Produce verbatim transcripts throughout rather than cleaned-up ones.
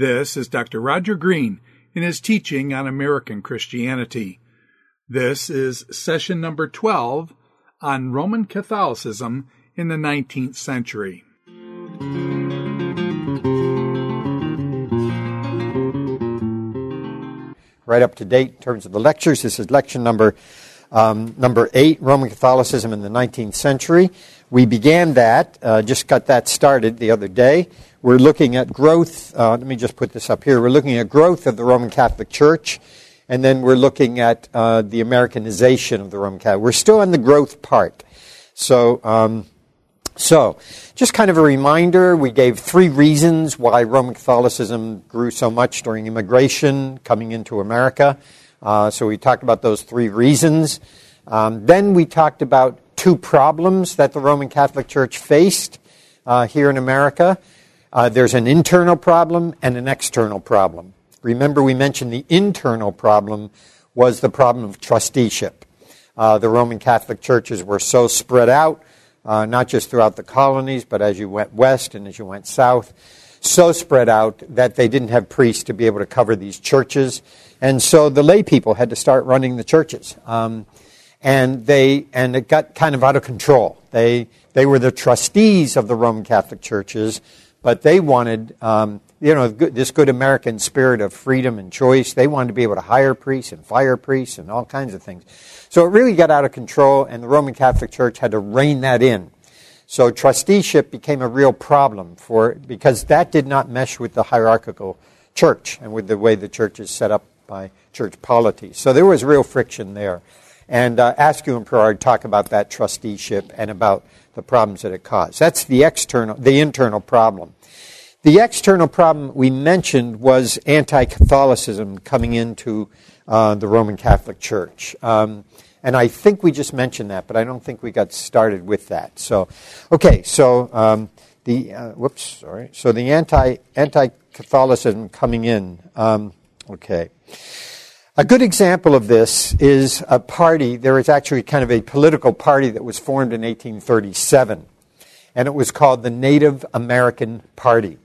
This is Doctor Roger Green in his teaching on American Christianity. This is session number twelve on Roman Catholicism in the nineteenth century. Right up to date in terms of the lectures. This is lecture number um, number eight, Roman Catholicism in the nineteenth century. We began that, uh, just got that started the other day. We're looking at growth. Uh, let me just put this up here. We're looking at growth of the Roman Catholic Church, and then we're looking at uh, the Americanization of the Roman Catholic. We're still on the growth part. So, um, so just kind of a reminder, we gave three reasons why Roman Catholicism grew so much during immigration coming into America. Uh, so we talked about those three reasons. Um, then we talked about two problems that the Roman Catholic Church faced uh, here in America. Uh, there's an internal problem and an external problem. Remember, we mentioned the internal problem was the problem of trusteeship. Uh, the Roman Catholic churches were so spread out, uh, not just throughout the colonies, but as you went west and as you went south, so spread out that they didn't have priests to be able to cover these churches. And so the lay people had to start running the churches. Um, and they and it got kind of out of control. They they were the trustees of the Roman Catholic churches, but they wanted, um, you know, this good American spirit of freedom and choice. They wanted to be able to hire priests and fire priests and all kinds of things. So it really got out of control, and the Roman Catholic Church had to rein that in. So trusteeship became a real problem for because that did not mesh with the hierarchical church and with the way the church is set up by church polity. So there was real friction there. And uh, Askew and Perard talk about that trusteeship and about the problems that it caused. That's the external, the internal problem. The external problem we mentioned was anti-Catholicism coming into uh, the Roman Catholic Church. Um, and I think we just mentioned that, but I don't think we got started with that. So, okay, so um, the, uh, whoops, sorry. So the anti, anti-Catholicism coming in, um, okay. A good example of this is a party. There is actually kind of a political party that was formed in eighteen thirty-seven, and it was called the Native American Party.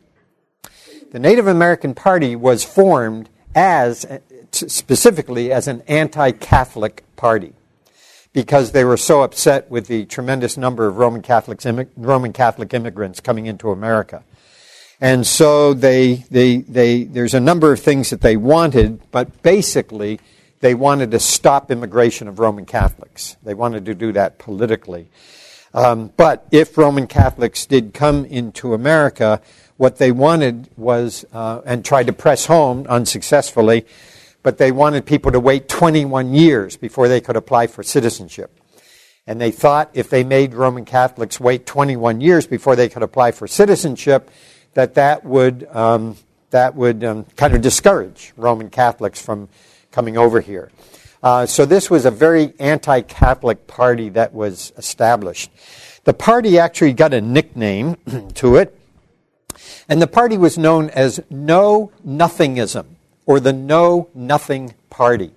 The Native American Party was formed as, specifically as an anti-Catholic party because they were so upset with the tremendous number of Roman Catholics, Roman Catholic immigrants coming into America. And so they, they, they, there's a number of things that they wanted, but basically they wanted to stop immigration of Roman Catholics. They wanted to do that politically. Um, but if Roman Catholics did come into America, what they wanted was, uh, and tried to press home unsuccessfully, but they wanted people to wait twenty-one years before they could apply for citizenship. And they thought if they made Roman Catholics wait twenty-one years before they could apply for citizenship, that that would um, that would um, kind of discourage Roman Catholics from coming over here. Uh, so this was a very anti-Catholic party that was established. The party actually got a nickname to it, and the party was known as Know Nothingism, or the Know Nothing Party.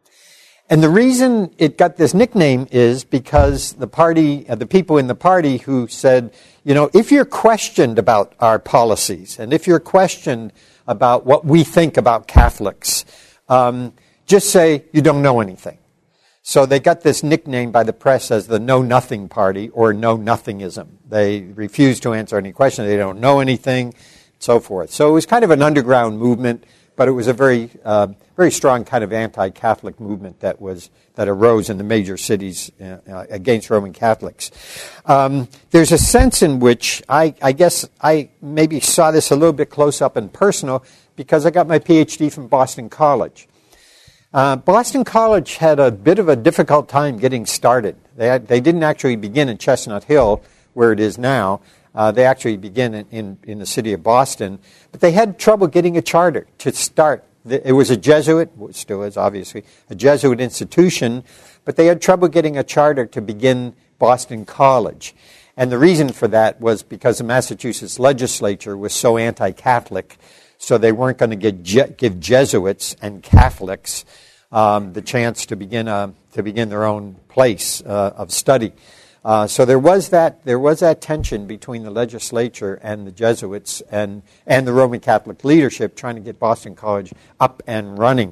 And the reason it got this nickname is because the party, uh, the people in the party who said, you know, if you're questioned about our policies, and if you're questioned about what we think about Catholics, um, just say you don't know anything. So they got this nickname by the press as the Know Nothing Party, or Know Nothingism. They refuse to answer any questions. They don't know anything, and so forth. So it was kind of an underground movement, but it was a very, uh, very strong kind of anti-Catholic movement that was that arose in the major cities uh, uh, against Roman Catholics. Um, there's a sense in which I, I guess I maybe saw this a little bit close up and personal because I got my P H D from Boston College. Uh, Boston College had a bit of a difficult time getting started. They had, they didn't actually begin in Chestnut Hill, where it is now. Uh, they actually began in, in, in the city of Boston, but they had trouble getting a charter to start. It was a Jesuit, which still is obviously, a Jesuit institution, but they had trouble getting a charter to begin Boston College. And the reason for that was because the Massachusetts legislature was so anti-Catholic, so they weren't going to get Je- give Jesuits and Catholics um, the chance to begin a, to begin their own place uh, of study. Uh, so there was that there was that tension between the legislature and the Jesuits and and the Roman Catholic leadership trying to get Boston College up and running.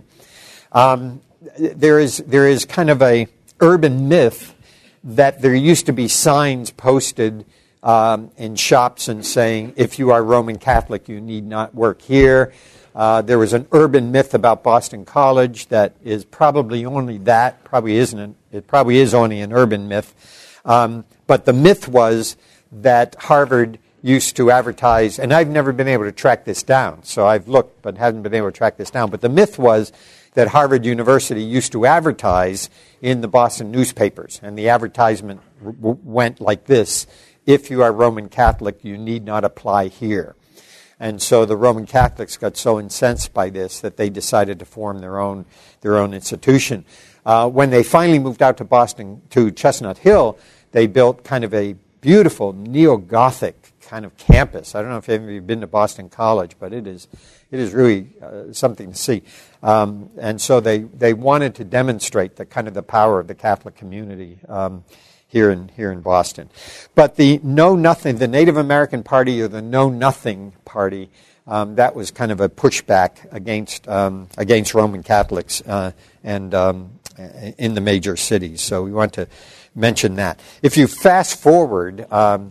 Um, there is there is kind of a urban myth that there used to be signs posted um, in shops and saying, if you are Roman Catholic, you need not work here. Uh, there was an urban myth about Boston College that is probably only that, probably isn't, an, it probably is only an urban myth. Um, but the myth was that Harvard used to advertise, and I've never been able to track this down, so I've looked but haven't been able to track this down, but the myth was that Harvard University used to advertise in the Boston newspapers, and the advertisement w- went like this: if you are Roman Catholic, you need not apply here. And so the Roman Catholics got so incensed by this that they decided to form their own their own institution. Uh, when they finally moved out to Boston, to Chestnut Hill, they built kind of a beautiful neo-Gothic kind of campus. I don't know if any of you have been to Boston College, but it is it is really uh, something to see. Um, and so they, they wanted to demonstrate the kind of the power of the Catholic community um, here in here in Boston. But the Know Nothing, the Native American Party or the Know Nothing Party, um, that was kind of a pushback against um, against Roman Catholics uh, and um, in the major cities. So we want to mention that. If you fast forward, um,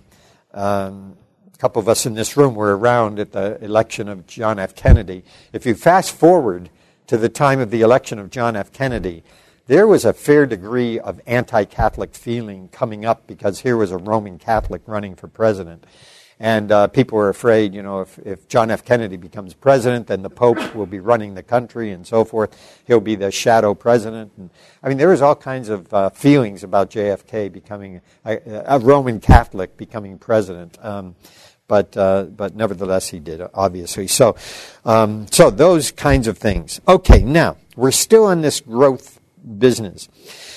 um, a couple of us in this room were around at the election of John F. Kennedy. If you fast forward to the time of the election of John F. Kennedy, there was a fair degree of anti-Catholic feeling coming up because here was a Roman Catholic running for president. And uh, people were afraid, you know, if, if John F. Kennedy becomes president, then the Pope will be running the country and so forth. He'll be the shadow president. And, I mean, there was all kinds of uh, feelings about J F K becoming a, a Roman Catholic becoming president. Um, but uh, but nevertheless, he did, obviously. So, um, so those kinds of things. Okay, now, we're still in this growth business.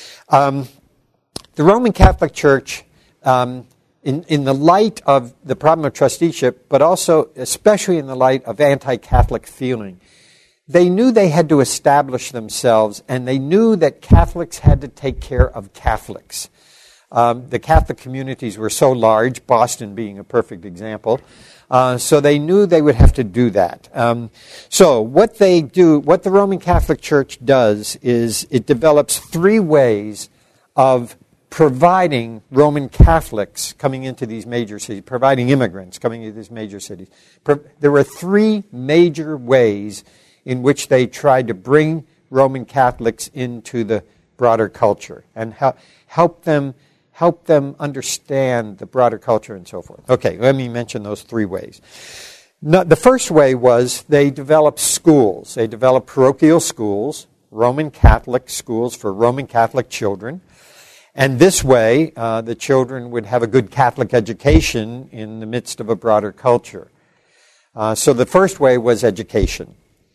Um, the Roman Catholic Church, um, in, in the light of the problem of trusteeship, but also especially in the light of anti-Catholic feeling, they knew they had to establish themselves, and they knew that Catholics had to take care of Catholics. Um, the Catholic communities were so large, Boston being a perfect example, uh, so they knew they would have to do that. Um, so what they do, what the Roman Catholic Church does is it develops three ways of providing Roman Catholics coming into these major cities, providing immigrants coming into these major cities. Pro- there were three major ways in which they tried to bring Roman Catholics into the broader culture and help, help them help them understand the broader culture and so forth. Okay, let me mention those three ways. No, the first way was they developed schools. They developed parochial schools, Roman Catholic schools for Roman Catholic children. And this way, uh, the children would have a good Catholic education in the midst of a broader culture. Uh, so the first way was education.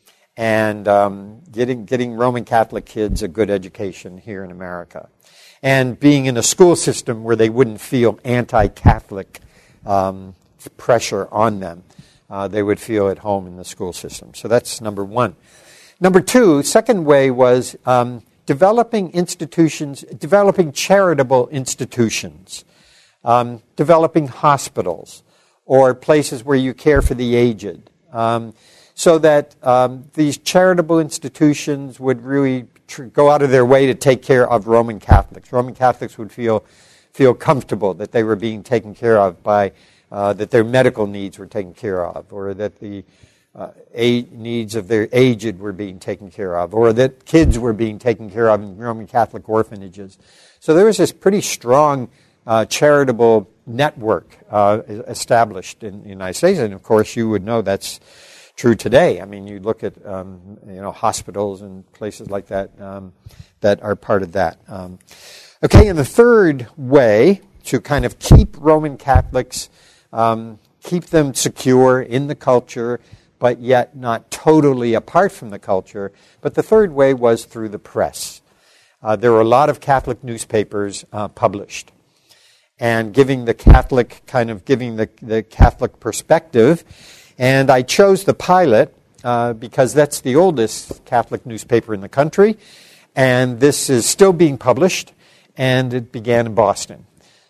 And um, getting getting Roman Catholic kids a good education here in America. And being in a school system where they wouldn't feel anti-Catholic um, pressure on them. Uh, they would feel at home in the school system. So that's number one. Number two, second way was um, developing institutions, developing charitable institutions, um, developing hospitals or places where you care for the aged. Um, so that um, these charitable institutions would really tr- go out of their way to take care of Roman Catholics. Roman Catholics would feel feel comfortable that they were being taken care of by, uh, that their medical needs were taken care of, or that the uh, a- needs of their aged were being taken care of, or that kids were being taken care of in Roman Catholic orphanages. So there was this pretty strong uh, charitable network uh, established in the United States, and of course you would know that's true today. I mean, you look at um, you know hospitals and places like that um, that are part of that. Um, okay, and the third way to kind of keep Roman Catholics, um, keep them secure in the culture, but yet not totally apart from the culture. But the third way was through the press. Uh, there were a lot of Catholic newspapers uh, published, and giving the Catholic kind of giving the the Catholic perspective. And I chose the Pilot uh, because that's the oldest Catholic newspaper in the country, and this is still being published, and it began in Boston.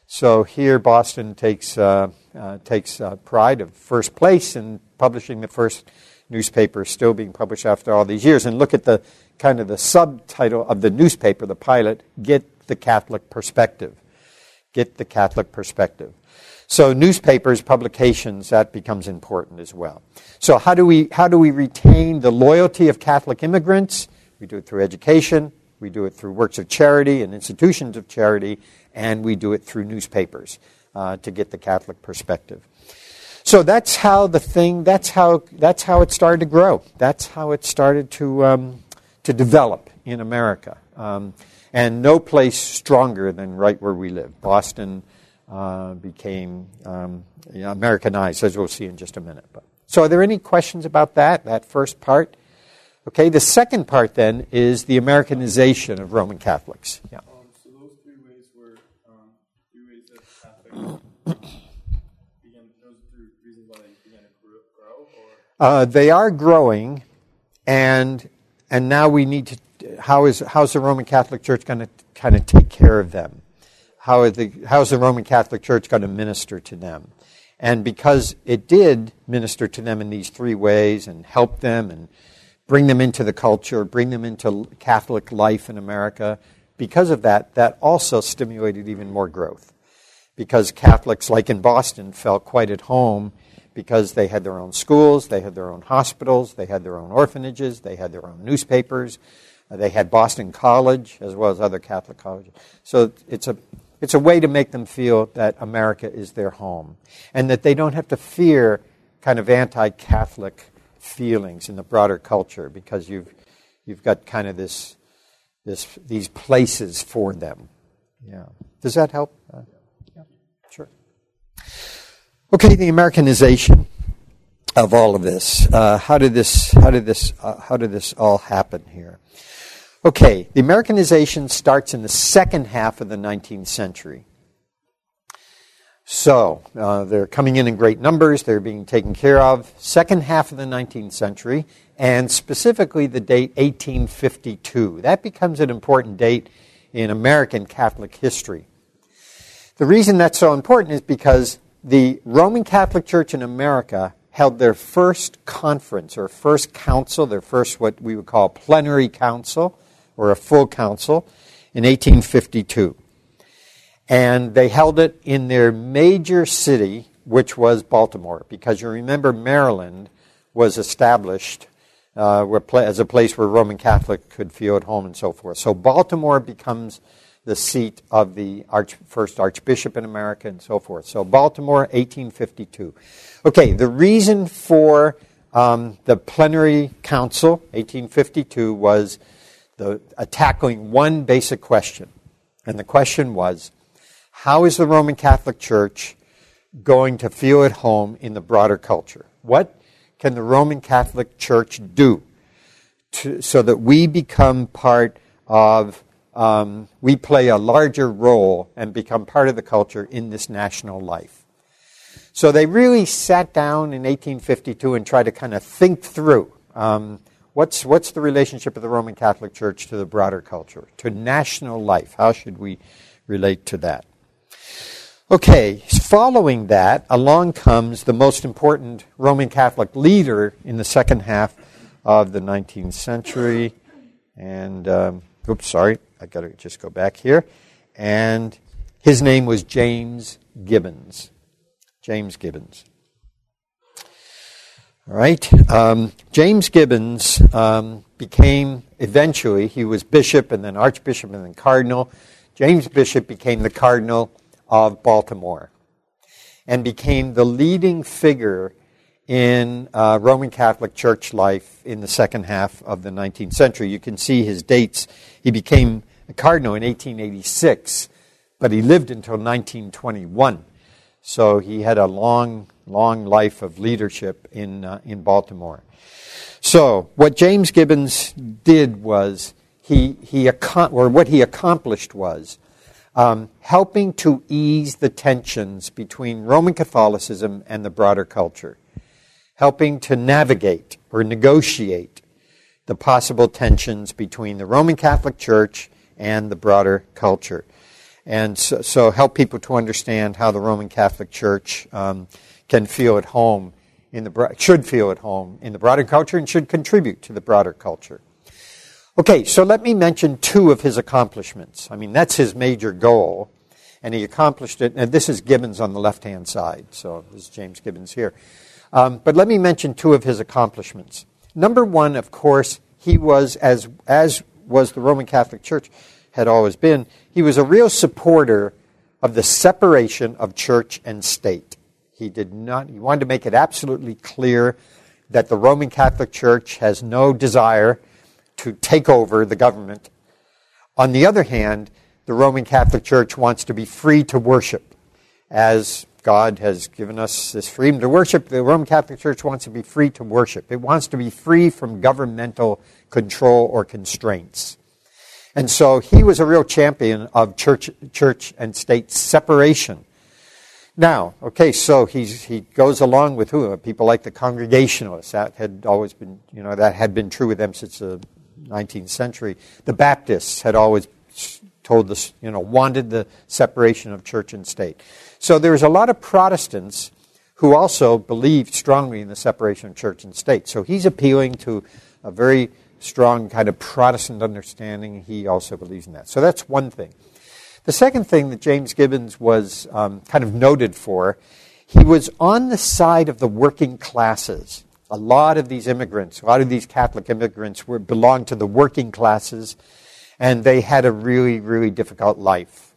So here Boston takes uh, uh, takes uh, pride of first place in publishing the first newspaper, still being published after all these years. And look at the kind of the subtitle of the newspaper, the pilot, Get the Catholic Perspective. Get the Catholic Perspective. So newspapers, publications, that becomes important as well. So how do we how do we retain the loyalty of Catholic immigrants? We do it through education, we do it through works of charity and institutions of charity, and we do it through newspapers uh, to get the Catholic perspective. So that's how the thing, that's how that's how it started to grow. That's how it started to um, to develop in America. Um, and no place stronger than right where we live. Boston uh, became um, you know, Americanized, as we'll see in just a minute. But, so are there any questions about that, that first part? Okay, the second part then is the Americanization of Roman Catholics. Yeah. Um, so those three ways were um, three ways that Catholics began, those three reasons why they began to grow? Or? Uh, they are growing, and and now we need to, how is how's the Roman Catholic Church going to kind of take care of them? How are the, how's the Roman Catholic Church going to minister to them? And because it did minister to them in these three ways and help them and bring them into the culture, bring them into Catholic life in America, because of that, that also stimulated even more growth. Because Catholics, like in Boston, felt quite at home because they had their own schools, they had their own hospitals, they had their own orphanages, they had their own newspapers, uh, they had Boston College as well as other Catholic colleges. So it's a it's a way to make them feel that America is their home and that they don't have to fear kind of anti-Catholic feelings in the broader culture because you've you've got kind of this this these places for them. Yeah. Does that help? Uh, yeah. Sure. Okay, the Americanization of all of this. Uh, how did this? How did this? Uh, how did this all happen here? Okay, the Americanization starts in the second half of the nineteenth century. So uh, they're coming in in great numbers. They're being taken care of. Second half of the nineteenth century, and specifically the date eighteen fifty-two. That becomes an important date in American Catholic history. The reason that's so important is because the Roman Catholic Church in America held their first conference or first council, their first what we would call plenary council or a full council in eighteen fifty-two. And they held it in their major city, which was Baltimore, because you remember Maryland was established uh, as a place where Roman Catholic could feel at home and so forth. So Baltimore becomes the seat of the arch, first archbishop in America and so forth. So Baltimore, eighteen fifty-two. Okay, the reason for um, the plenary council, eighteen fifty-two, was the uh, tackling one basic question. And the question was, how is the Roman Catholic Church going to feel at home in the broader culture? What can the Roman Catholic Church do to, so that we become part of, um, we play a larger role and become part of the culture in this national life? So they really sat down in eighteen fifty-two and tried to kind of think through um, what's what's the relationship of the Roman Catholic Church to the broader culture, to national life? How should we relate to that? Okay, following that, along comes the most important Roman Catholic leader in the second half of the nineteenth century. And, um, oops, sorry, I got to just go back here. And his name was James Gibbons. James Gibbons. All right. Um, James Gibbons um, became, eventually, he was bishop and then archbishop and then cardinal. James Bishop became the cardinal of Baltimore and became the leading figure in uh, Roman Catholic Church life in the second half of the nineteenth century. You can see his dates. He became a cardinal in eighteen eighty-six, but he lived until nineteen twenty-one. So he had a long, long life of leadership in uh, in Baltimore. So what James Gibbons did was he he or what he accomplished was um, helping to ease the tensions between Roman Catholicism and the broader culture, helping to navigate or negotiate the possible tensions between the Roman Catholic Church and the broader culture. and so, so help people to understand how the Roman Catholic Church um, can feel at home in the should feel at home in the broader culture and should contribute to the broader culture. Okay, so let me mention two of his accomplishments. I mean, that's his major goal, and he accomplished it. And this is Gibbons on the left-hand side, so this is James Gibbons here. Um, but let me mention two of his accomplishments. Number one, of course, he was, as as was the Roman Catholic Church had always been, he was a real supporter of the separation of church and state. He did not, he wanted to make it absolutely clear that the Roman Catholic Church has no desire to take over the government. On the other hand, the Roman Catholic Church wants to be free to worship. As God has given us this freedom to worship, the Roman Catholic Church wants to be free to worship. It wants to be free from governmental control or constraints. And so he was a real champion of church, church and state separation. Now, okay, so he's, he goes along with who? People like the Congregationalists. That had always been, you know, that had been true with them since the nineteenth century. The Baptists had always told us, you know, wanted the separation of church and state. So there's a lot of Protestants who also believed strongly in the separation of church and state. So he's appealing to a very strong kind of Protestant understanding. He also believes in that. So that's one thing. The second thing that James Gibbons was um, kind of noted for, he was on the side of the working classes. A lot of these immigrants, a lot of these Catholic immigrants were belonged to the working classes, and they had a really, really difficult life.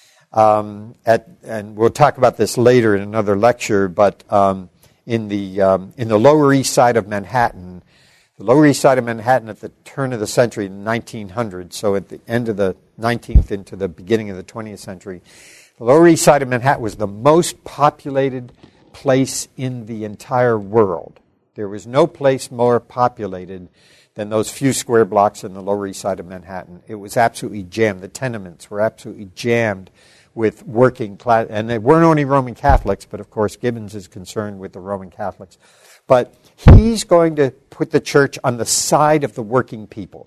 Um, at, and we'll talk about this later in another lecture, but um, in the um, in the Lower East Side of Manhattan, the Lower East Side of Manhattan at the turn of the century, in nineteen hundred, so at the end of the nineteenth into the beginning of the twentieth century, the Lower East Side of Manhattan was the most populated place in the entire world. There was no place more populated than those few square blocks in the Lower East Side of Manhattan. It was absolutely jammed. The tenements were absolutely jammed with working class, and they weren't only Roman Catholics, but of course Gibbons is concerned with the Roman Catholics. But he's going to put the church on the side of the working people.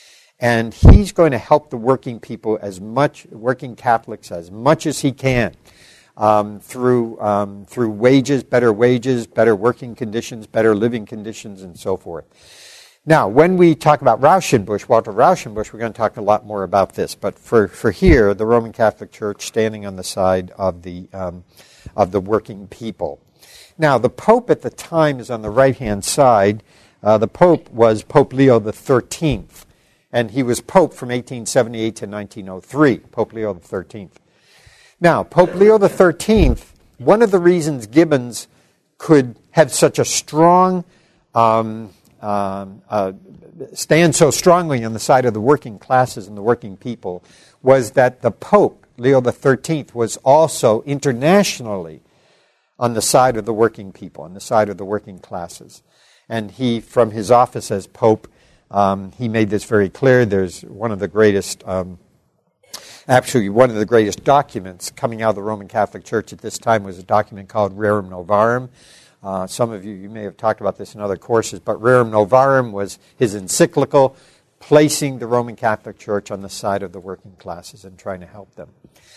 And he's going to help the working people as much, working Catholics as much as he can. Um, through um, through wages, better wages, better working conditions, better living conditions, and so forth. Now, when we talk about Rauschenbusch, Walter Rauschenbusch, we're going to talk a lot more about this. But for, for here, the Roman Catholic Church standing on the side of the um, of the working people. Now, the Pope at the time is on the right-hand side. Uh, the Pope was Pope Leo the thirteenth, and he was Pope from eighteen seventy-eight to nineteen oh three, Pope Leo the thirteenth. Now, Pope Leo the thirteenth, one of the reasons Gibbons could have such a strong, um, um, uh, stand so strongly on the side of the working classes and the working people was that the Pope, Leo the thirteenth, was also internationally on the side of the working people, on the side of the working classes. And he, from his office as Pope, um, he made this very clear. There's one of the greatest... Um, Actually, one of the greatest documents coming out of the Roman Catholic Church at this time was a document called Rerum Novarum. Uh, some of you, you may have talked about this in other courses, but Rerum Novarum was his encyclical placing the Roman Catholic Church on the side of the working classes and trying to help them.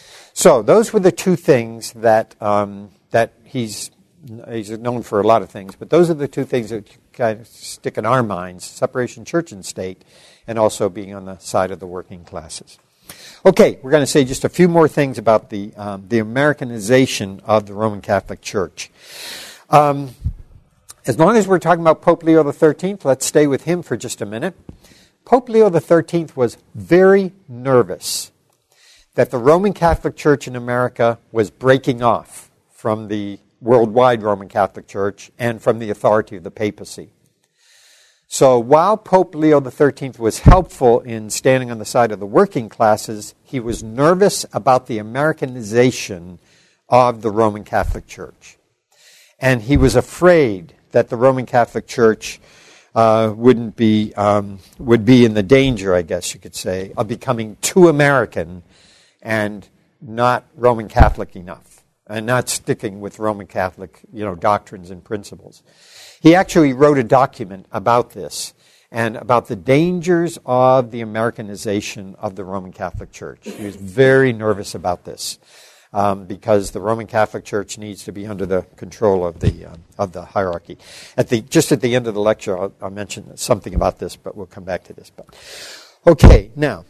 So those were the two things that um, that he's he's known for a lot of things, but those are the two things that kind of stick in our minds: separation, church and state, and also being on the side of the working classes. Okay, we're going to say just a few more things about the um, the Americanization of the Roman Catholic Church. Um, as long as we're talking about Pope Leo the thirteenth, let's stay with him for just a minute. Pope Leo the thirteenth was very nervous that the Roman Catholic Church in America was breaking off from the worldwide Roman Catholic Church and from the authority of the papacy. So while Pope Leo the thirteenth was helpful in standing on the side of the working classes, he was nervous about the Americanization of the Roman Catholic Church. And he was afraid that the Roman Catholic Church uh, wouldn't be um, would be in the danger, I guess you could say, of becoming too American and not Roman Catholic enough, and not sticking with Roman Catholic, you know, doctrines and principles. He actually wrote a document about this, and about the dangers of the Americanization of the Roman Catholic Church. He was very nervous about this um, because the Roman Catholic Church needs to be under the control of the uh, of the hierarchy. At the just at the end of the lecture, I'll, I'll mention something about this, but we'll come back to this. But okay, now.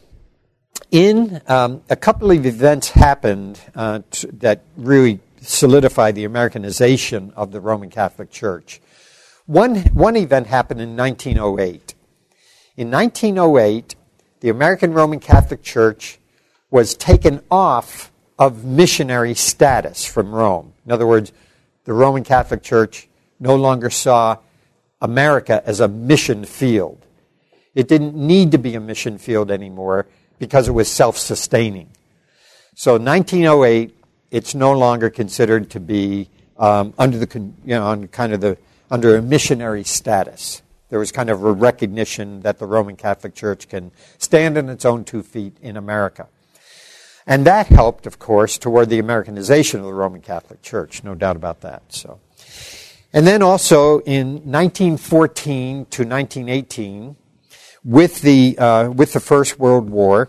In um, a couple of events happened uh, t- that really solidified the Americanization of the Roman Catholic Church. One, one event happened in nineteen oh eight. In nineteen oh eight, the American Roman Catholic Church was taken off of missionary status from Rome. In other words, the Roman Catholic Church no longer saw America as a mission field. It didn't need to be a mission field anymore because it was self-sustaining. So in nineteen oh eight, it's no longer considered to be um, under the you know on kind of the under a missionary status. There was kind of a recognition that the Roman Catholic Church can stand on its own two feet in America, and that helped, of course, toward the Americanization of the Roman Catholic Church. No doubt about that. So, and then also in nineteen fourteen to nineteen eighteen. With the uh, with the First World War,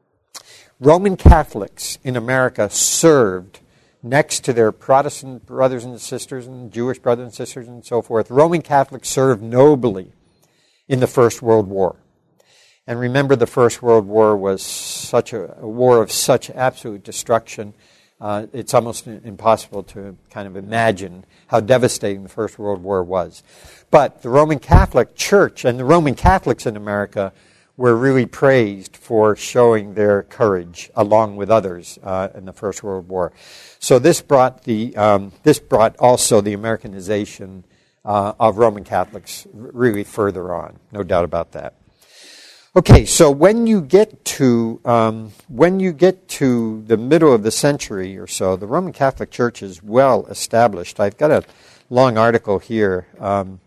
Roman Catholics in America served next to their Protestant brothers and sisters and Jewish brothers and sisters and so forth. Roman Catholics served nobly in the First World War. And remember, the First World War was such a, a war of such absolute destruction. Uh, it's almost impossible to kind of imagine how devastating the First World War was. But the Roman Catholic Church and the Roman Catholics in America were really praised for showing their courage along with others uh, in the First World War. So this brought the um, this brought also the Americanization uh, of Roman Catholics really further on, no doubt about that. Okay, so when you get to um, when you get to the middle of the century or so, the Roman Catholic Church is well established. I've got a long article here. Um,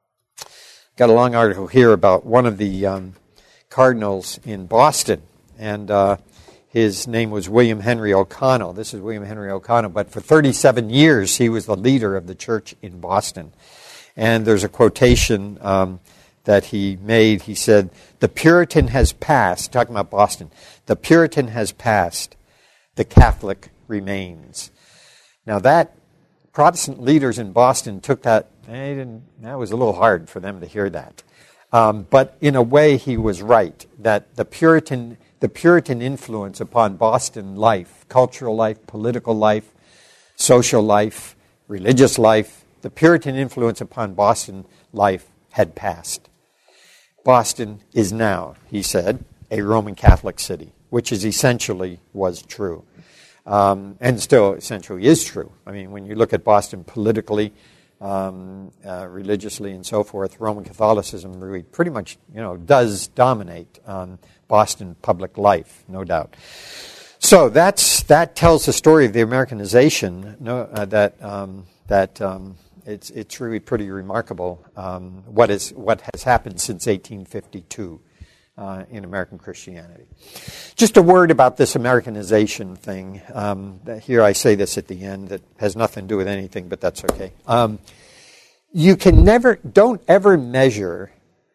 got a long article here about one of the um, cardinals in Boston, and uh, his name was William Henry O'Connell. This is William Henry O'Connell, but for thirty-seven years he was the leader of the church in Boston. And there's a quotation Um, that he made. He said, "The Puritan has passed," talking about Boston, "the Puritan has passed, the Catholic remains." Now that, Protestant leaders in Boston took that, they didn't, that was a little hard for them to hear that. Um, but in a way he was right, that the Puritan, the Puritan influence upon Boston life, cultural life, political life, social life, religious life, the Puritan influence upon Boston life had passed. Boston is now, he said, a Roman Catholic city, which is essentially was true. Um, and still essentially is true. I mean, when you look at Boston politically, um, uh, religiously, and so forth, Roman Catholicism really pretty much, you know, does dominate um, Boston public life, no doubt. So that's that tells the story of the Americanization. No, uh, that um, that. Um, It's it's really pretty remarkable um, what is what has happened since eighteen fifty-two uh, in American Christianity. Just a word about this Americanization thing. Um, here I say this at the end that has nothing to do with anything, but that's okay. Um, you can never, don't ever measure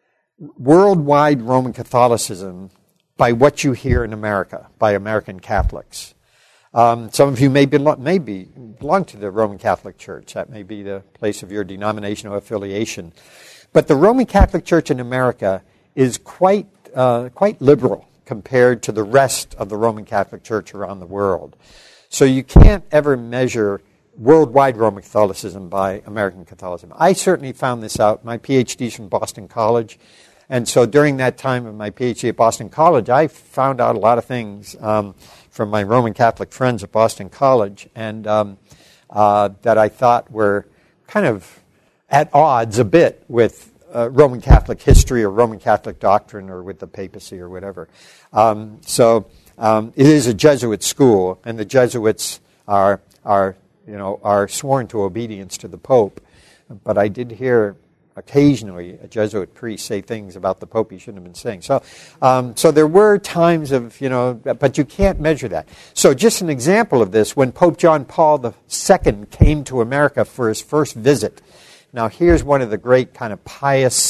worldwide Roman Catholicism by what you hear in America, by American Catholics. Um, some of you may, belo- may be, belong to the Roman Catholic Church. That may be the place of your denominational affiliation. But the Roman Catholic Church in America is quite uh, quite liberal compared to the rest of the Roman Catholic Church around the world. So you can't ever measure worldwide Roman Catholicism by American Catholicism. I certainly found this out. My PhD is from Boston College. And so during that time of my PhD at Boston College, I found out a lot of things um, from my Roman Catholic friends at Boston College, and um, uh, that I thought were kind of at odds a bit with uh, Roman Catholic history or Roman Catholic doctrine or with the papacy or whatever. Um, so um, it is a Jesuit school, and the Jesuits are are you know are sworn to obedience to the Pope. But I did hear occasionally a Jesuit priest say things about the Pope he shouldn't have been saying. So, um, so there were times of, you know, but you can't measure that. So just an example of this, when Pope John Paul the Second came to America for his first visit. Now here's one of the great kind of pious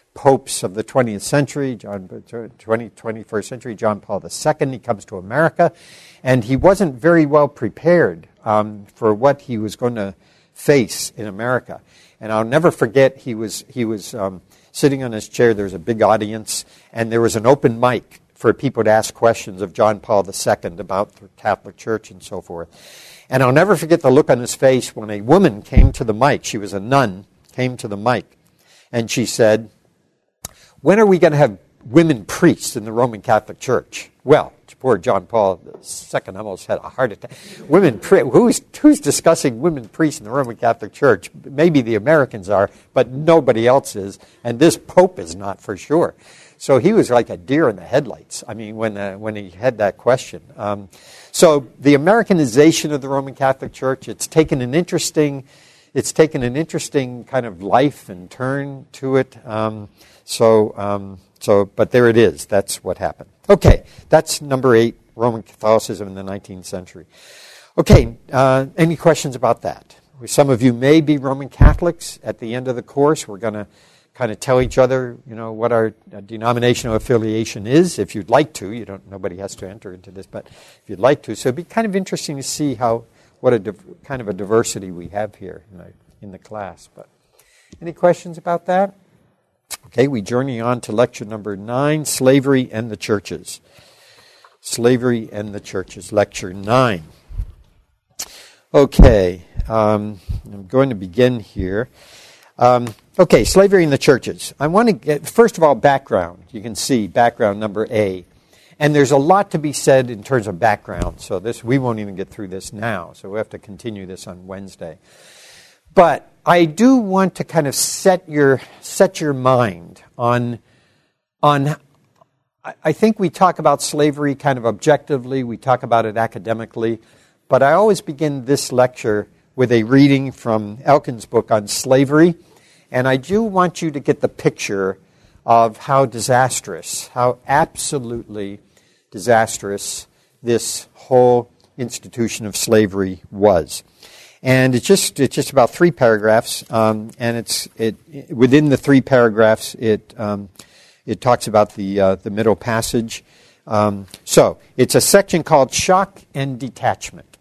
popes of the twentieth century, John, twentieth, twenty-first century, John Paul the Second. He comes to America, and he wasn't very well prepared um, for what he was going to face in America. And I'll never forget, he was he was um, sitting on his chair. There was a big audience, and there was an open mic for people to ask questions of John Paul the Second about the Catholic Church and so forth. And I'll never forget the look on his face when a woman came to the mic. She was a nun, came to the mic, and she said, "When are we going to have women priests in the Roman Catholic Church?" Well, poor John Paul the Second almost had a heart attack. Women, pri- who's who's discussing women priests in the Roman Catholic Church? Maybe the Americans are, but nobody else is, and this Pope is not for sure. So he was like a deer in the headlights. I mean, when uh, when he had that question. Um, so the Americanization of the Roman Catholic Church, it's taken an interesting, it's taken an interesting kind of life and turn to it. Um, so. Um, So, but there it is. That's what happened. Okay, that's number eight, Roman Catholicism in the nineteenth century. Okay, uh, any questions about that? Some of you may be Roman Catholics. At the end of the course, we're going to kind of tell each other, you know, what our uh, denominational affiliation is. If you'd like to, you don't. Nobody has to enter into this, but if you'd like to, so it'd be kind of interesting to see how what a div- kind of a diversity we have here in the, in the class. But any questions about that? Okay, we journey on to lecture number nine, Slavery and the Churches. Slavery and the Churches, lecture nine. Okay, um, I'm going to begin here. Um, okay, slavery and the churches. I want to get, first of all, background. You can see background number A. And there's a lot to be said in terms of background, so this we won't even get through this now, so we have to continue this on Wednesday. But I do want to kind of set your set your mind on on. I think we talk about slavery kind of objectively. We talk about it academically, but I always begin this lecture with a reading from Elkin's book on slavery, and I do want you to get the picture of how disastrous, how absolutely disastrous this whole institution of slavery was. And it's just it's just about three paragraphs, um, and it's it, it within the three paragraphs it um, it talks about the uh, the middle passage. Um, so it's a section called Shock and Detachment.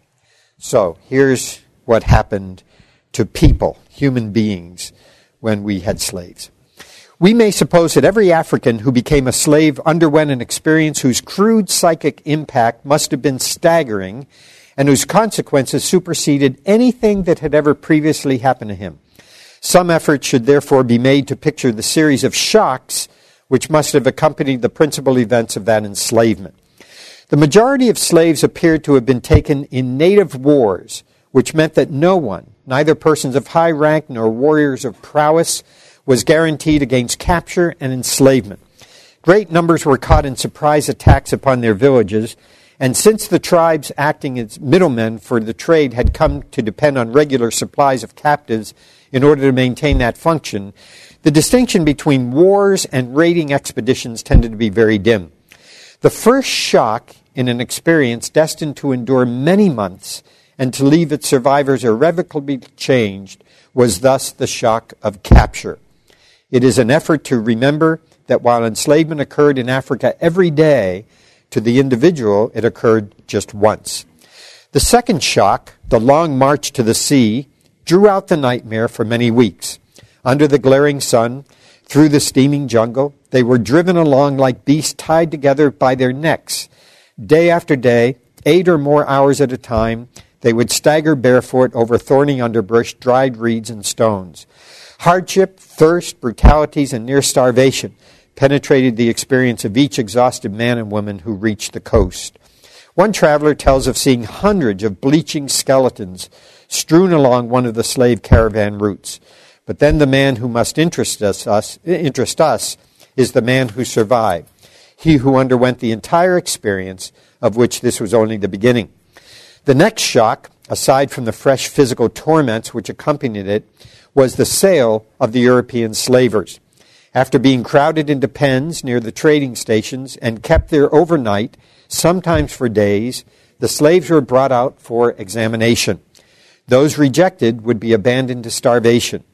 So here's what happened to people, human beings, when we had slaves. We may suppose that every African who became a slave underwent an experience whose crude psychic impact must have been staggering, and whose consequences superseded anything that had ever previously happened to him. Some effort should therefore be made to picture the series of shocks which must have accompanied the principal events of that enslavement. The majority of slaves appeared to have been taken in native wars, which meant that no one, neither persons of high rank nor warriors of prowess, was guaranteed against capture and enslavement. Great numbers were caught in surprise attacks upon their villages, and since the tribes acting as middlemen for the trade had come to depend on regular supplies of captives in order to maintain that function, the distinction between wars and raiding expeditions tended to be very dim. The first shock in an experience destined to endure many months and to leave its survivors irrevocably changed was thus the shock of capture. It is an effort to remember that while enslavement occurred in Africa every day, to the individual, it occurred just once. The second shock, the long march to the sea, drew out the nightmare for many weeks. Under the glaring sun, through the steaming jungle, they were driven along like beasts tied together by their necks. Day after day, eight or more hours at a time, they would stagger barefoot over thorny underbrush, dried reeds, and stones. Hardship, thirst, brutalities, and near starvation penetrated the experience of each exhausted man and woman who reached the coast. One traveler tells of seeing hundreds of bleaching skeletons strewn along one of the slave caravan routes. But then the man who must interest us, us, interest us is the man who survived, he who underwent the entire experience, of which this was only the beginning. The next shock, aside from the fresh physical torments which accompanied it, was the sale of the European slavers. After being crowded into pens near the trading stations and kept there overnight, sometimes for days, the slaves were brought out for examination. Those rejected would be abandoned to starvation.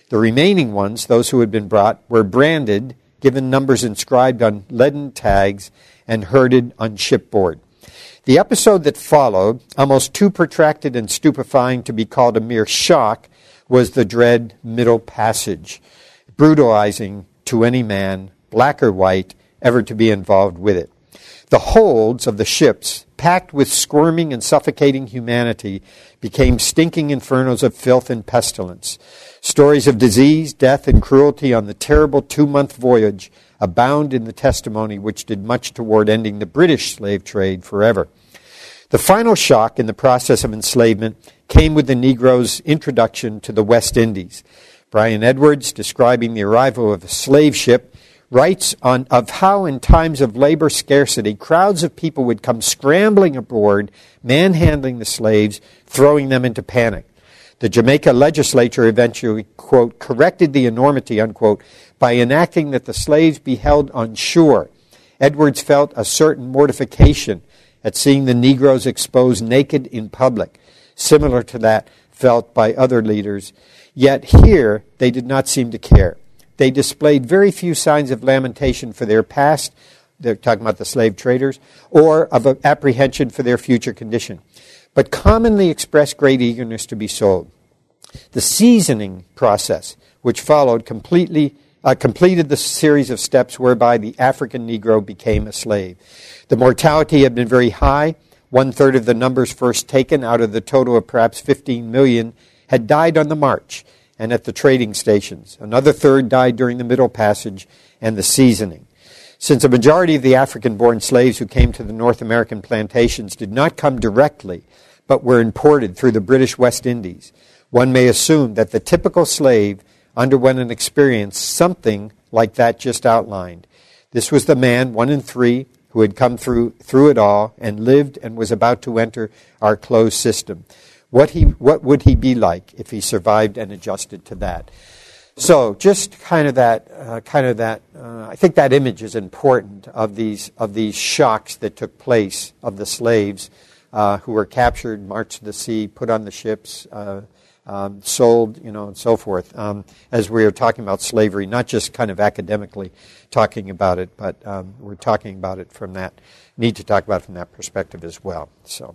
The remaining ones, those who had been brought, were branded, given numbers inscribed on leaden tags, and herded on shipboard. The episode that followed, almost too protracted and stupefying to be called a mere shock, was the dread Middle Passage, brutalizing to any man, black or white, ever to be involved with it. The holds of the ships, packed with squirming and suffocating humanity, became stinking infernos of filth and pestilence. Stories of disease, death, and cruelty on the terrible two-month voyage abound in the testimony which did much toward ending the British slave trade forever. The final shock in the process of enslavement came with the Negro's introduction to the West Indies. Brian Edwards, describing the arrival of a slave ship, writes on of how in times of labor scarcity, crowds of people would come scrambling aboard, manhandling the slaves, throwing them into panic. The Jamaica legislature eventually, quote, corrected the enormity, unquote, by enacting that the slaves be held on shore. Edwards felt a certain mortification at seeing the Negroes exposed naked in public, similar to that felt by other leaders. Yet here they did not seem to care. They displayed very few signs of lamentation for their past, they're talking about the slave traders, or of apprehension for their future condition, but commonly expressed great eagerness to be sold. The seasoning process, which followed, completely uh, completed the series of steps whereby the African Negro became a slave. The mortality had been very high. One-third of the numbers first taken out of the total of perhaps fifteen million had died on the march and at the trading stations. Another third died during the Middle Passage and the seasoning. Since a majority of the African-born slaves who came to the North American plantations did not come directly, but were imported through the British West Indies, one may assume that the typical slave underwent an experience something like that just outlined. This was the man, one in three, who had come through through it all and lived and was about to enter our closed system. What he, what would he be like if he survived and adjusted to that? So, just kind of that, uh, kind of that. Uh, I think that image is important of these of these shocks that took place of the slaves uh, who were captured, marched to the sea, put on the ships, uh, um, sold, you know, and so forth. Um, as we are talking about slavery, not just kind of academically talking about it, but um, we're talking about it from that. Need to talk about it from that perspective as well. So.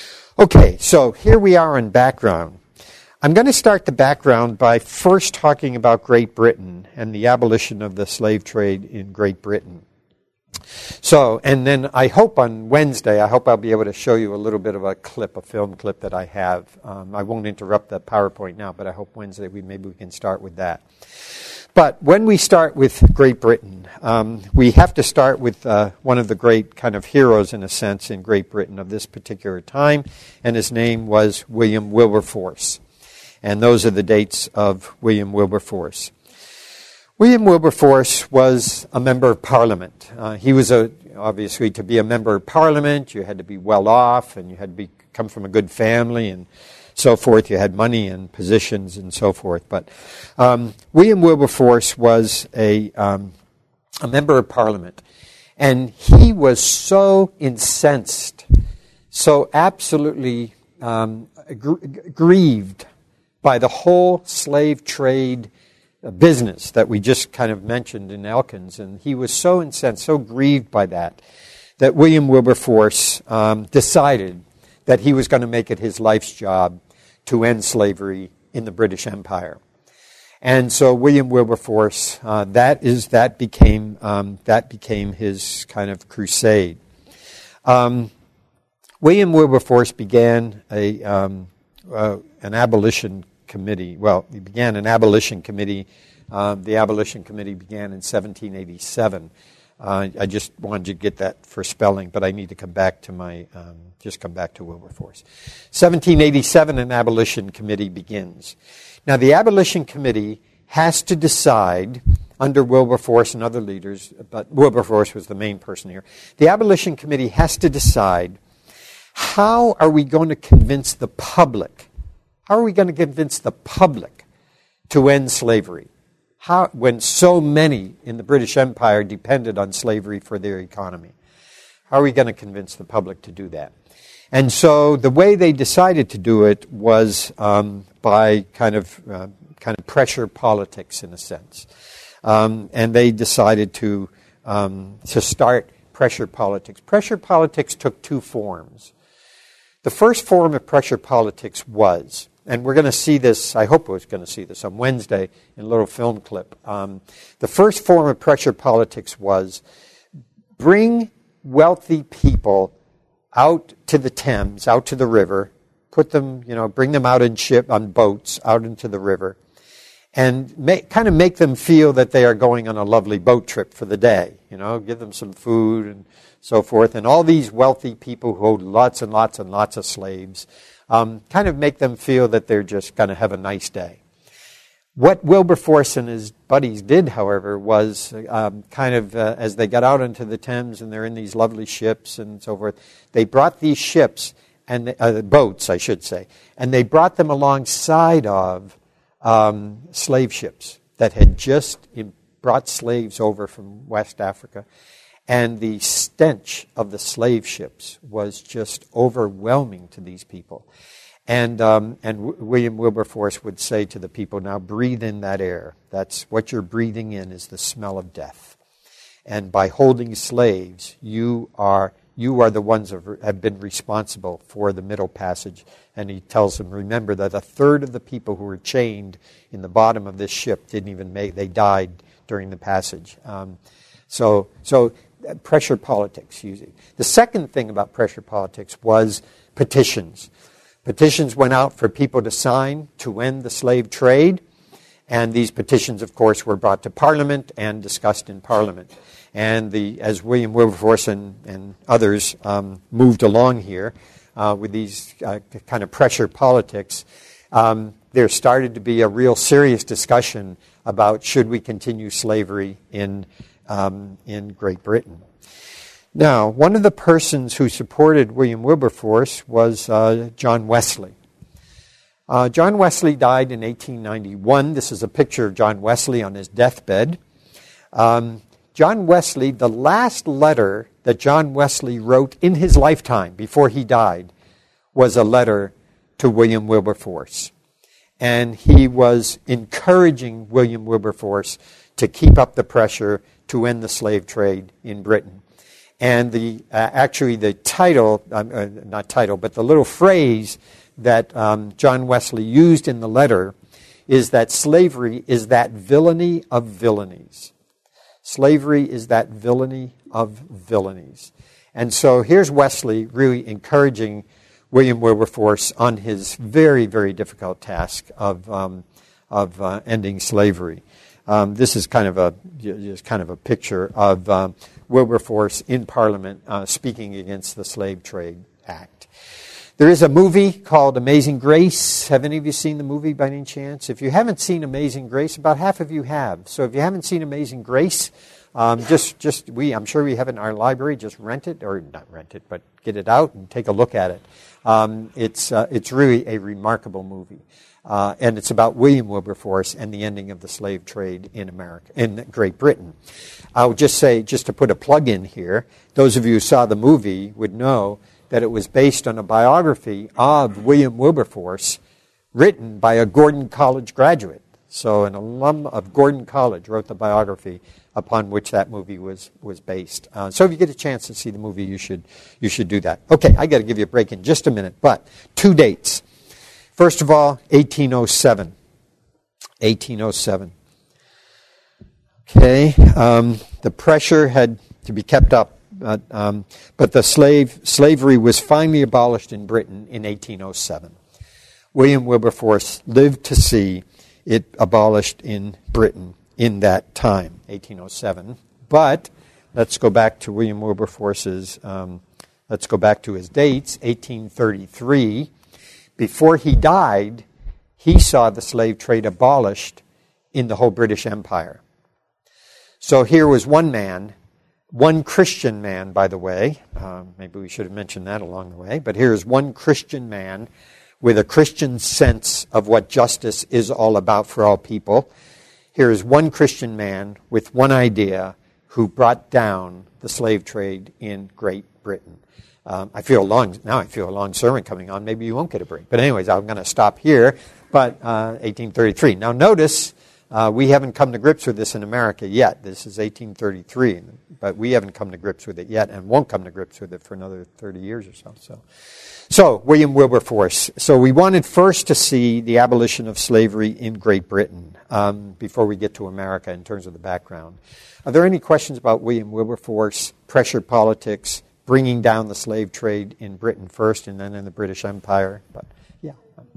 Okay, so here we are on background. I'm going to start the background by first talking about Great Britain and the abolition of the slave trade in Great Britain. So, and then I hope on Wednesday, I hope I'll be able to show you a little bit of a clip, a film clip that I have. Um, I won't interrupt the PowerPoint now, but I hope Wednesday we maybe we can start with that. But when we start with Great Britain, um, we have to start with uh, one of the great kind of heroes, in a sense, in Great Britain of this particular time, and his name was William Wilberforce. And those are the dates of William Wilberforce. William Wilberforce was a member of Parliament. Uh, he was, a, obviously, to be a member of Parliament, you had to be well off, and you had to be, come from a good family, and so forth. You had money and positions and so forth. But um, William Wilberforce was a, um, a member of Parliament. And he was so incensed, so absolutely um, gr- grieved by the whole slave trade business that we just kind of mentioned in Elkins. And he was so incensed, so grieved by that, that William Wilberforce um, decided that he was going to make it his life's job to end slavery in the British Empire. And so William Wilberforce, uh, that is that became um, that became his kind of crusade. Um, William Wilberforce began a um, uh, an abolition committee. Well, he began an abolition committee. Uh, the abolition committee began in seventeen eighty-seven. Uh, I just wanted you to get that for spelling, but I need to come back to my, um, just come back to Wilberforce. seventeen eighty-seven, an abolition committee begins. Now, the abolition committee has to decide, under Wilberforce and other leaders, but Wilberforce was the main person here, the abolition committee has to decide, how are we going to convince the public, how are we going to convince the public to end slavery? How, when so many in the British Empire depended on slavery for their economy? How are we going to convince the public to do that? And so the way they decided to do it was um, by kind of uh, kind of pressure politics, in a sense. Um, and they decided to um, to start pressure politics. Pressure politics took two forms. The first form of pressure politics was, and we're going to see this, I hope we're going to see this on Wednesday in a little film clip. Um, the first form of pressure politics was bring wealthy people out to the Thames, out to the river, put them, you know, bring them out in ship, on boats, out into the river, and make, kind of make them feel that they are going on a lovely boat trip for the day, you know, give them some food and so forth. And all these wealthy people who hold lots and lots and lots of slaves, um, kind of make them feel that they're just going to have a nice day. What Wilberforce and his buddies did, however, was um, kind of, uh, as they got out into the Thames and they're in these lovely ships and so forth, they brought these ships, and uh, boats, I should say, and they brought them alongside of um, slave ships that had just brought slaves over from West Africa. And the stench of the slave ships was just overwhelming to these people. And um, and w- William Wilberforce would say to the people, now breathe in that air. That's what you're breathing in, is the smell of death. And by holding slaves, you are you are the ones that have been responsible for the Middle Passage. And he tells them, remember that a third of the people who were chained in the bottom of this ship didn't even make, they died during the passage. Um, so so uh, pressure politics, using. The second thing about pressure politics was petitions. Petitions went out for people to sign to end the slave trade, and these petitions, of course, were brought to Parliament and discussed in Parliament. And the, as William Wilberforce and, and others um, moved along here uh, with these uh, kind of pressure politics, um, there started to be a real serious discussion about should we continue slavery in um, in Great Britain. Now, one of the persons who supported William Wilberforce was uh, John Wesley. Uh, John Wesley died in eighteen ninety-one. This is a picture of John Wesley on his deathbed. Um, John Wesley, the last letter that John Wesley wrote in his lifetime before he died was a letter to William Wilberforce. And he was encouraging William Wilberforce to keep up the pressure to end the slave trade in Britain. And the uh, actually the title, um, uh, not title, but the little phrase that um, John Wesley used in the letter is that slavery is that villainy of villainies. Slavery is that villainy of villainies. And so here's Wesley really encouraging William Wilberforce on his very, very difficult task of um, of uh, ending slavery. Um, this is kind of a just kind of a picture of um, Wilberforce in Parliament uh, speaking against the Slave Trade Act. There is a movie called Amazing Grace. Have any of you seen the movie by any chance? If you haven't seen Amazing Grace, about half of you have. So if you haven't seen Amazing Grace, um, just just we I'm sure we have it in our library. Just rent it, or not rent it, but get it out and take a look at it. Um, it's uh, it's really a remarkable movie. Uh, and it's about William Wilberforce and the ending of the slave trade in America, in Great Britain. I'll just say, just to put a plug in here, those of you who saw the movie would know that it was based on a biography of William Wilberforce written by a Gordon College graduate. So an alum of Gordon College wrote the biography upon which that movie was was based. Uh, so if you get a chance to see the movie, you should you should do that. Okay, I got to give you a break in just a minute, but two dates. First of all, eighteen oh seven. eighteen oh seven. Okay, um, the pressure had to be kept up, uh, um, but the slave slavery was finally abolished in Britain in eighteen oh seven. William Wilberforce lived to see it abolished in Britain in that time, eighteen oh seven. But let's go back to William Wilberforce's. Um, let's go back to his dates. eighteen thirty-three. Before he died, he saw the slave trade abolished in the whole British Empire. So here was one man, one Christian man, by the way. Uh, maybe we should have mentioned that along the way. But here is one Christian man with a Christian sense of what justice is all about for all people. Here is one Christian man with one idea who brought down the slave trade in Great Britain. Um, I feel a long, now I feel a long sermon coming on. Maybe you won't get a break. But anyways, I'm going to stop here. But uh, eighteen thirty-three. Now notice, uh, we haven't come to grips with this in America yet. This is eighteen thirty-three, but we haven't come to grips with it yet and won't come to grips with it for another thirty years or so. So, so William Wilberforce. So we wanted first to see the abolition of slavery in Great Britain um, before we get to America in terms of the background. Are there any questions about William Wilberforce, pressure politics, bringing down the slave trade in Britain first and then in the British Empire? But yeah.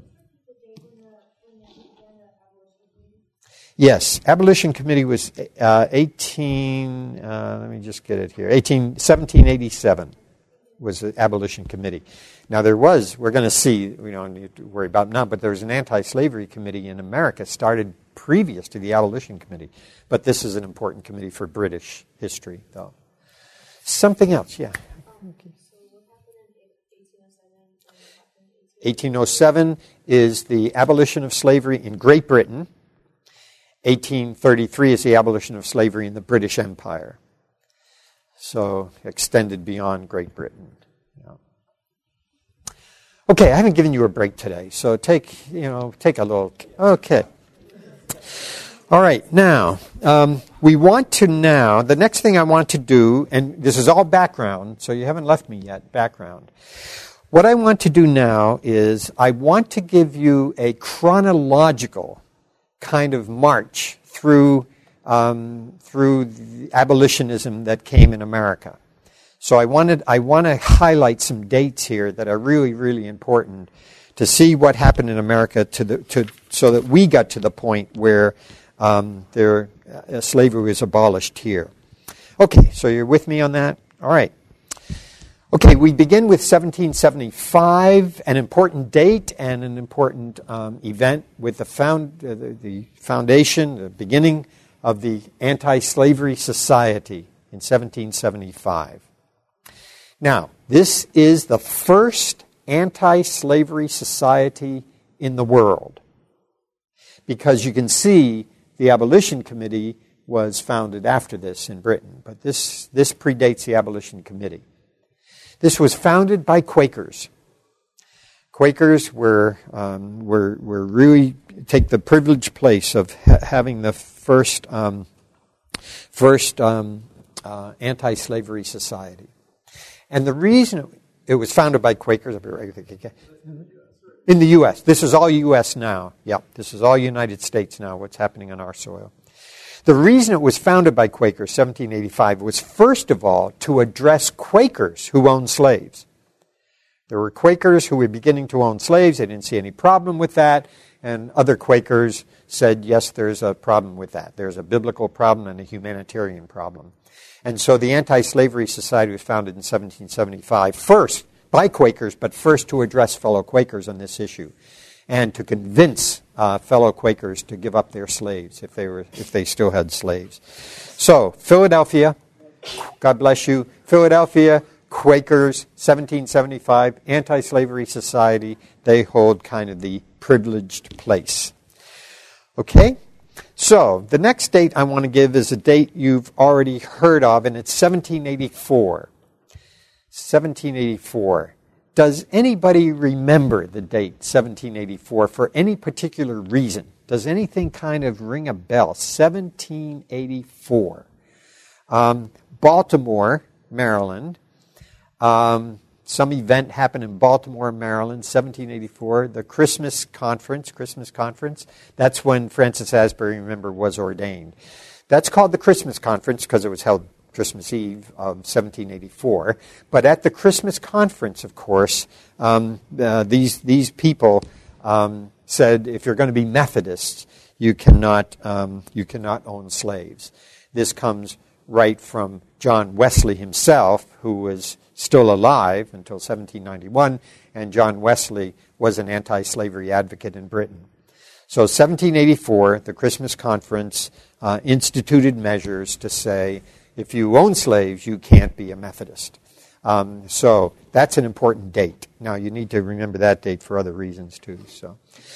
Yes, Abolition Committee was uh, eighteen. Uh, let me just get it here. eighteen, seventeen eighty-seven was the Abolition Committee. Now there was. We're going to see. We don't need to worry about it now. But there was an anti-slavery committee in America started previous to the Abolition Committee. But this is an important committee for British history, though. Something else, yeah. Okay. eighteen oh seven is the abolition of slavery in Great Britain. eighteen thirty-three is the abolition of slavery in the British Empire. So extended beyond Great Britain. Yeah. Okay, I haven't given you a break today, so take, you know, take a little. Okay. All right, now, um, we want to now, the next thing I want to do, and this is all background, so you haven't left me yet, background. What I want to do now is I want to give you a chronological kind of march through um, through the abolitionism that came in America. So I wanted I want to highlight some dates here that are really, really important to see what happened in America to the to so that we got to the point where um, there uh, slavery was abolished here. Okay, so you're with me on that? All right. Okay, we begin with seventeen seventy-five, an important date and an important um, event with the, found, uh, the, the foundation, the beginning of the Anti-Slavery Society in seventeen seventy-five. Now, this is the first anti-slavery society in the world, because you can see the Abolition Committee was founded after this in Britain, but this, this predates the Abolition Committee. This was founded by Quakers. Quakers were um, were were really take the privileged place of ha- having the first um, first um, uh, anti-slavery society, and the reason it was founded by Quakers in the U S This is all U S now. Yeah, this is all United States now. What's happening on our soil? The reason it was founded by Quakers, seventeen eighty-five, was first of all to address Quakers who owned slaves. There were Quakers who were beginning to own slaves. They didn't see any problem with that. And other Quakers said, yes, there's a problem with that. There's a biblical problem and a humanitarian problem. And so the Anti-Slavery Society was founded in seventeen seventy-five, first by Quakers, but first to address fellow Quakers on this issue, and to convince uh, fellow Quakers to give up their slaves if they were if they still had slaves. So Philadelphia, God bless you, Philadelphia, Quakers, seventeen seventy-five, Anti-Slavery Society, they hold kind of the privileged place. Okay? So the next date I want to give is a date you've already heard of, and it's seventeen eighty-four. seventeen eighty-four. Does anybody remember the date, seventeen eighty-four, for any particular reason? Does anything kind of ring a bell? seventeen eighty-four. Um, Baltimore, Maryland. Um, some event happened in Baltimore, Maryland, seventeen eighty-four. The Christmas Conference, Christmas Conference. That's when Francis Asbury, remember, was ordained. That's called the Christmas Conference because it was held Christmas Eve of seventeen eighty-four. But at the Christmas conference, of course, um, uh, these these people um, said, if you're going to be Methodists, you cannot um, you cannot own slaves. This comes right from John Wesley himself, who was still alive until seventeen ninety-one, and John Wesley was an anti-slavery advocate in Britain. So seventeen eighty-four, the Christmas conference uh, instituted measures to say, if you own slaves, you can't be a Methodist. Um, so that's an important date. Now, you need to remember that date for other reasons, too. So,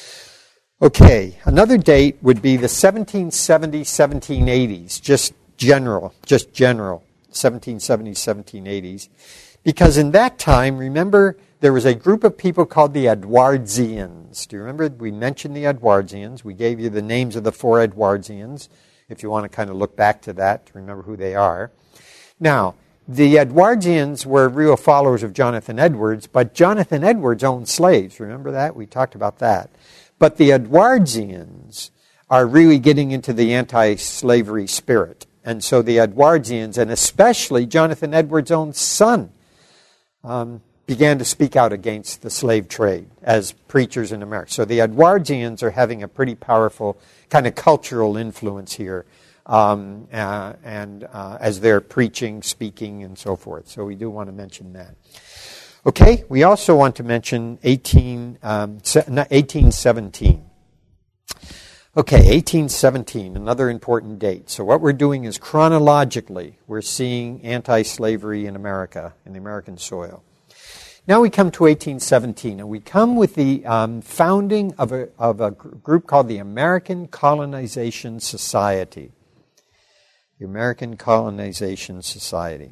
okay, another date would be the seventeen seventy, seventeen eighties, just general, just general, seventeen seventies, seventeen eighties. Because in that time, remember, there was a group of people called the Edwardians. Do you remember we mentioned the Edwardians? We gave you the names of the four Edwardians, if you want to kind of look back to that to remember who they are. Now, the Edwardians were real followers of Jonathan Edwards, but Jonathan Edwards owned slaves. Remember that? We talked about that. But the Edwardians are really getting into the anti-slavery spirit. And so the Edwardians, and especially Jonathan Edwards' own son, um, began to speak out against the slave trade as preachers in America. So the Edwardians are having a pretty powerful kind of cultural influence here, um, uh, and uh, as they're preaching, speaking, and so forth. So we do want to mention that. Okay, we also want to mention eighteen, um, eighteen seventeen. Okay, eighteen seventeen, another important date. So what we're doing is chronologically, we're seeing anti-slavery in America, in the American soil. Now we come to eighteen seventeen, and we come with the um, founding of a, of a group called the American Colonization Society. The American Colonization Society.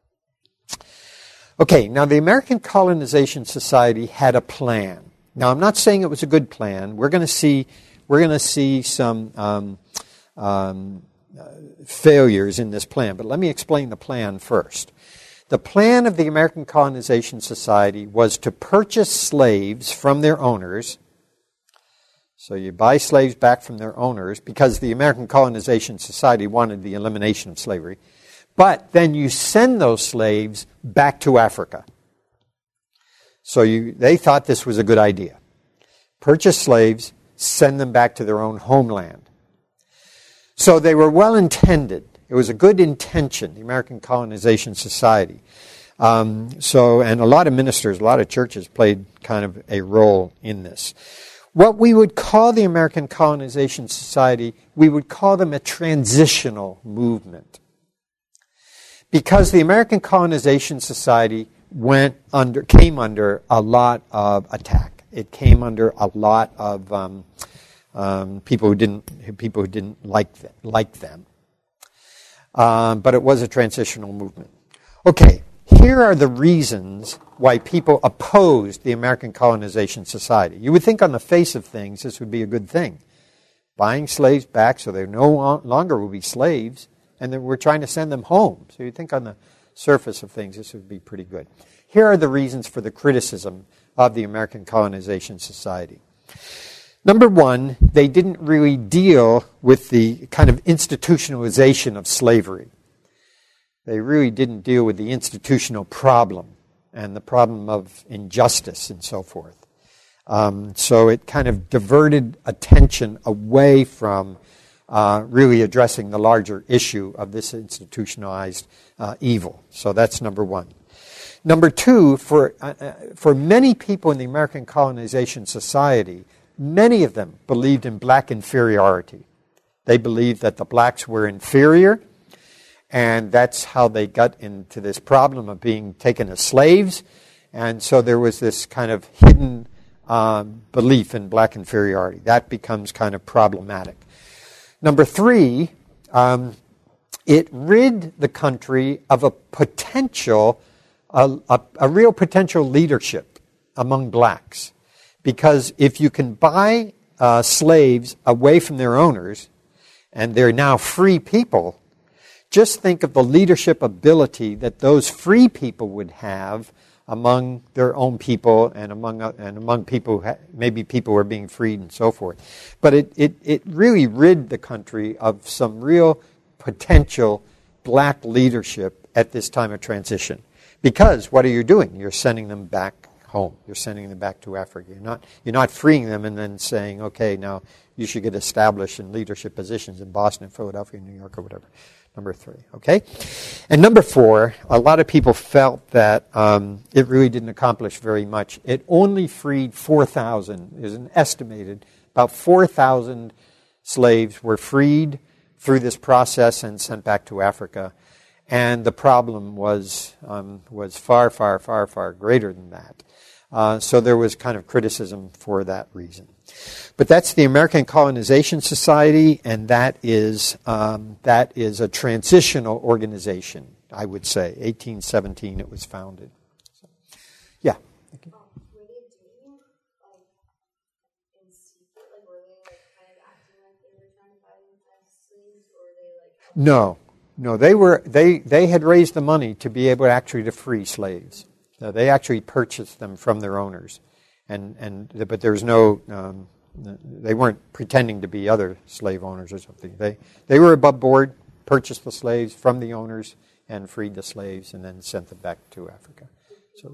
Okay, now the American Colonization Society had a plan. Now I'm not saying it was a good plan. We're going to see we're going to see some um, um, uh, failures in this plan, but let me explain the plan first. The plan of the American Colonization Society was to purchase slaves from their owners. So you buy slaves back from their owners because the American Colonization Society wanted the elimination of slavery. But then you send those slaves back to Africa. So you, they thought this was a good idea. Purchase slaves, send them back to their own homeland. So they were well intended. It was a good intention, the American Colonization Society. Um, so, and a lot of ministers, a lot of churches played kind of a role in this. What we would call the American Colonization Society, we would call them a transitional movement. Because the American Colonization Society went under, came under a lot of attack. It came under a lot of um, um, people who didn't, people who didn't like them, like them. Um, but it was a transitional movement. Okay, here are the reasons why people opposed the American Colonization Society. You would think on the face of things this would be a good thing. Buying slaves back so they no longer will be slaves, and then we're trying to send them home. So you'd think on the surface of things this would be pretty good. Here are the reasons for the criticism of the American Colonization Society. Number one, they didn't really deal with the kind of institutionalization of slavery. They really didn't deal with the institutional problem and the problem of injustice and so forth. Um, so it kind of diverted attention away from uh, really addressing the larger issue of this institutionalized uh, evil. So that's number one. Number two, for uh, for many people in the American Colonization Society, many of them believed in black inferiority. They believed that the blacks were inferior, and that's how they got into this problem of being taken as slaves. And so there was this kind of hidden um, belief in black inferiority. That becomes kind of problematic. Number three, um, it rid the country of a potential, a, a, a real potential leadership among blacks. Because if you can buy uh, slaves away from their owners, and they're now free people, just think of the leadership ability that those free people would have among their own people and among uh, and among people who ha- maybe people who are being freed and so forth. But it, it, it really rid the country of some real potential black leadership at this time of transition. Because what are you doing? You're sending them back home. You're sending them back to Africa. You're not, you're not freeing them and then saying, okay, now you should get established in leadership positions in Boston, Philadelphia, New York, or whatever. Number three, okay? And number four, a lot of people felt that um, it really didn't accomplish very much. It only freed four thousand. There's an estimated, about four thousand slaves were freed through this process and sent back to Africa. And the problem was um, was far, far, far, far greater than that. Uh, so there was kind of criticism for that reason. But that's the American Colonization Society, and that is um, that is a transitional organization, I would say. eighteen seventeen it was founded. No, no. They were they they had raised the money to be able actually to free slaves. So they actually purchased them from their owners, and and but there was no. Um, they weren't pretending to be other slave owners or something. They they were above board, purchased the slaves from the owners, and freed the slaves, and then sent them back to Africa. So.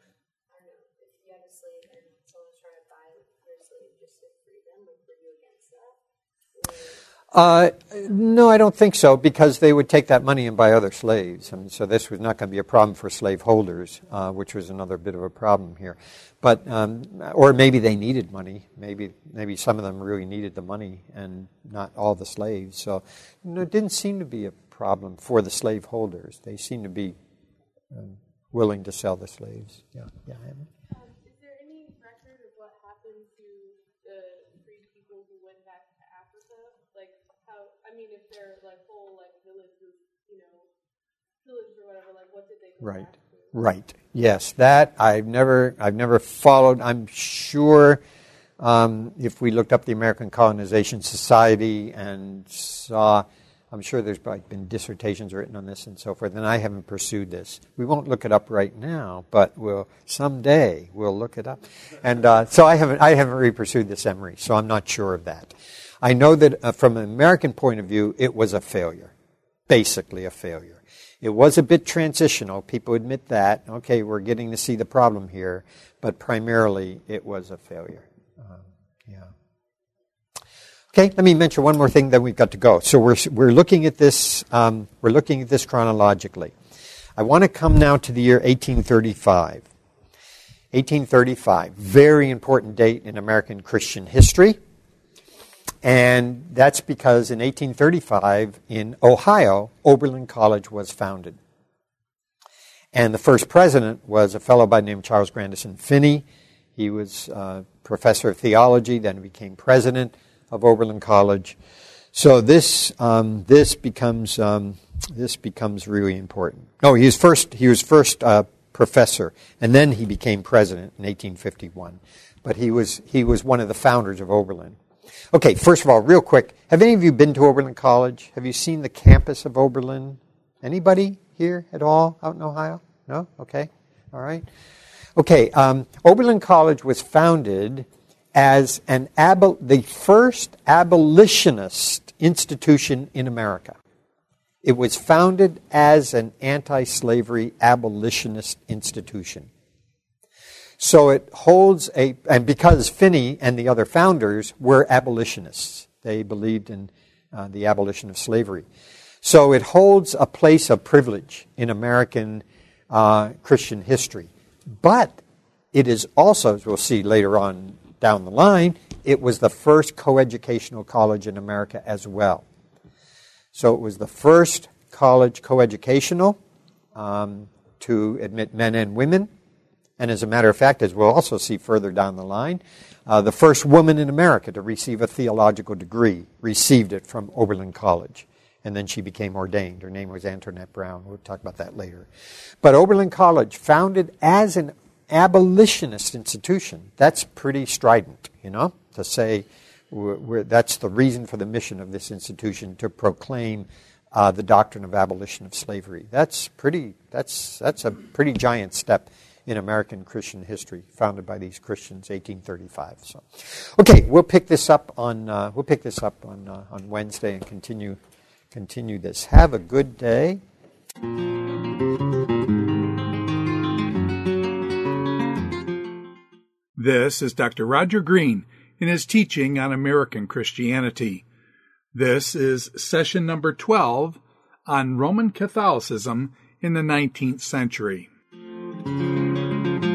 Uh, no, I don't think so, because they would take that money and buy other slaves. I mean, so this was not going to be a problem for slaveholders, uh, which was another bit of a problem here. But um, or maybe they needed money. Maybe maybe some of them really needed the money, and not all the slaves. So you know, it didn't seem to be a problem for the slaveholders. They seemed to be um, willing to sell the slaves. Yeah, yeah. Um, is there any record of what happened to the freed people who went back to Africa? Like how? I mean, if they're like whole like villages, you know, villages or whatever, like what did they go Right. back to? Right. Yes, that I've never I've never followed. I'm sure um, if we looked up the American Colonization Society and saw, I'm sure there's probably been dissertations written on this and so forth, and I haven't pursued this. We won't look it up right now, but we'll someday we'll look it up. And uh, so I haven't I haven't really pursued this, Emory, so I'm not sure of that. I know that uh, from an American point of view, it was a failure, basically a failure. It was a bit transitional. People admit that. Okay, we're getting to see the problem here, but primarily it was a failure. Um, yeah. Okay, let me mention one more thing, then we've got to go. So we're we're looking at this. Um, we're looking at this chronologically. I want to come now to the year eighteen thirty-five. eighteen thirty-five, very important date in American Christian history. And that's because in eighteen thirty-five, in Ohio, Oberlin College was founded. And the first president was a fellow by the name of Charles Grandison Finney. He was uh, professor of theology, then became president of Oberlin College. So this um, this becomes um, this becomes really important. No, he was first he was first uh, professor, and then he became president in eighteen fifty-one. But he was he was one of the founders of Oberlin. Okay, first of all, real quick, have any of you been to Oberlin College? Have you seen the campus of Oberlin? Anybody here at all out in Ohio? No? Okay, all right. Okay, um, Oberlin College was founded as an abol- the first abolitionist institution in America. It was founded as an anti-slavery abolitionist institution. So it holds a, and because Finney and the other founders were abolitionists, they believed in uh, the abolition of slavery. So it holds a place of privilege in American uh, Christian history. But it is also, as we'll see later on down the line, it was the first coeducational college in America as well. So it was the first college coeducational um, to admit men and women. And as a matter of fact, as we'll also see further down the line, uh, the first woman in America to receive a theological degree received it from Oberlin College. And then she became ordained. Her name was Antoinette Brown. We'll talk about that later. But Oberlin College, founded as an abolitionist institution, that's pretty strident, you know, to say we're, we're, that's the reason for the mission of this institution, to proclaim uh, the doctrine of abolition of slavery. That's pretty. That's that's a pretty giant step in American Christian history, founded by these Christians, eighteen thirty-five. So, okay, we'll pick this up on uh, we'll pick this up on uh, on Wednesday and continue continue this. Have a good day. This is Doctor Roger Green in his teaching on American Christianity. This is session number twelve on Roman Catholicism in the nineteenth century. Thank you.